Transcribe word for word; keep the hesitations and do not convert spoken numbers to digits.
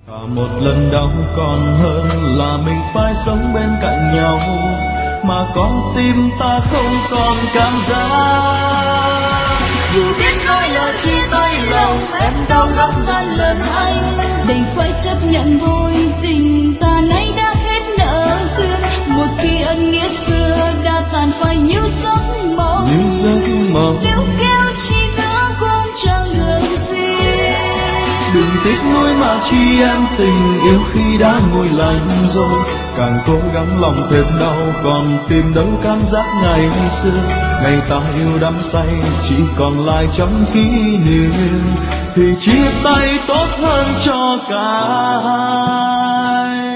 Và một lần đau còn hơn là mình phải sống bên cạnh nhau, mà con tim ta không còn cảm giác. Dù biết nói lời chia tay lòng em đau gấp ngàn lần anh, đành phải chấp nhận vội tình ta nay đã hết nợ duyên. Một khi ân nghĩa xưa đã tàn phai như giấc mộng, như giấc mộng nếu kéo chi nữa cũng chẳng được gì. Đừng tiếc nuối mà chi em tình yêu khi đã nguội lạnh rồi, càng cố gắng lòng thêm đau còn tìm đâu cảm giác ngày xưa. Ngày ta yêu đắm say chỉ còn lại trong kỷ niệm, thì chia tay tốt hơn cho cả hai.